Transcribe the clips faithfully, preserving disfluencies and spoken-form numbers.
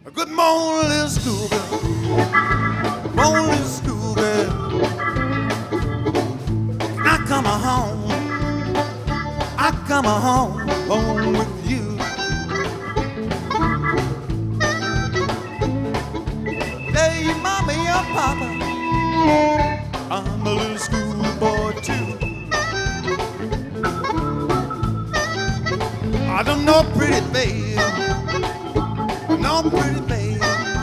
Good morning, little school girl. Morning, little school girl. I come home. I come home, home with you. Hey, your mama, your papa. I'm a little schoolboy too. I don't know pretty babe. No pretty babe.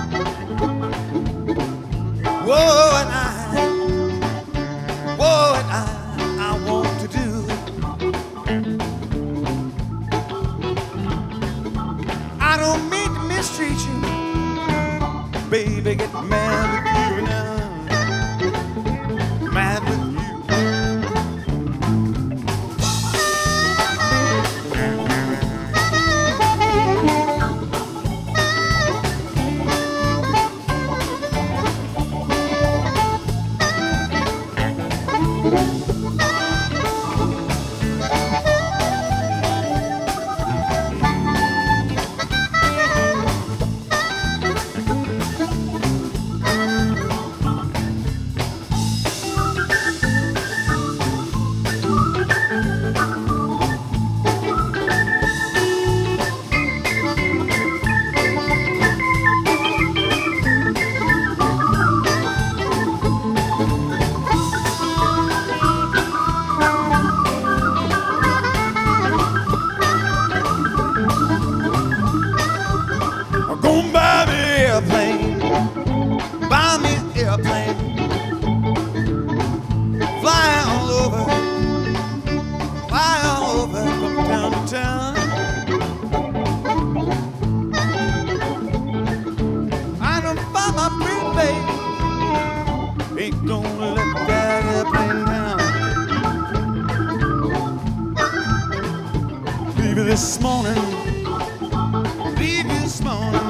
Whoa, and I, whoa, and I, I want to do. I don't mean to mistreat you, baby. Get mad with you now, mad with you. Gonna buy me an airplane, buy me an airplane, fly all over, fly all over from town to town. I don't buy my pretty babe, ain't gonna let that airplane down. Leave it this morning, leave it this morning.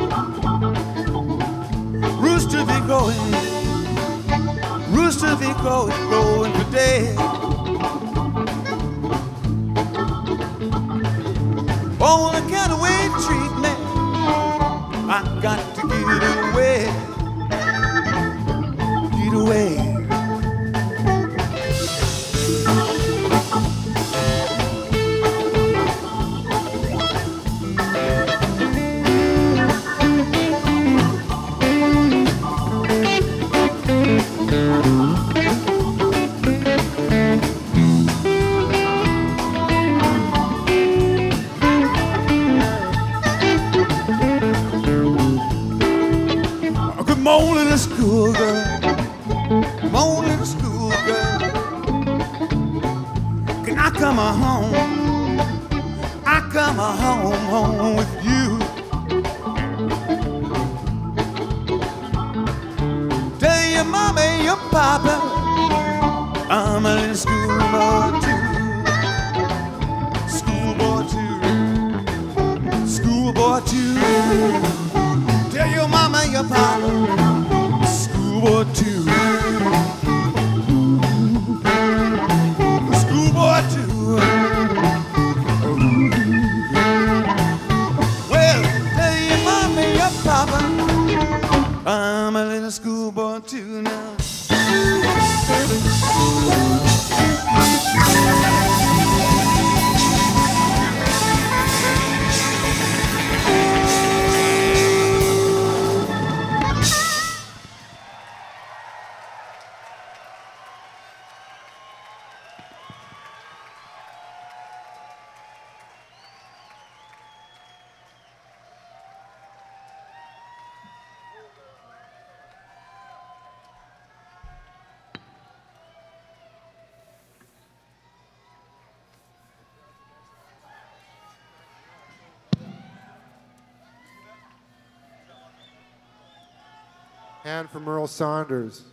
Rooster be crowing, rooster be crowing, crowing for day. Oh, the kind of way you treat me, I got to get away, get away. Come on, little school girl. Come on, little school girl. Can I come a home? I come a home, home with you. Tell your mama and your papa I'm a little schoolboy too. Schoolboy too. Schoolboy too. Tell your mama and your papa, schoolboy too. Schoolboy too. Well, tell your mama and your papa, I'm a little schoolboy too now. And from Earl Saunders.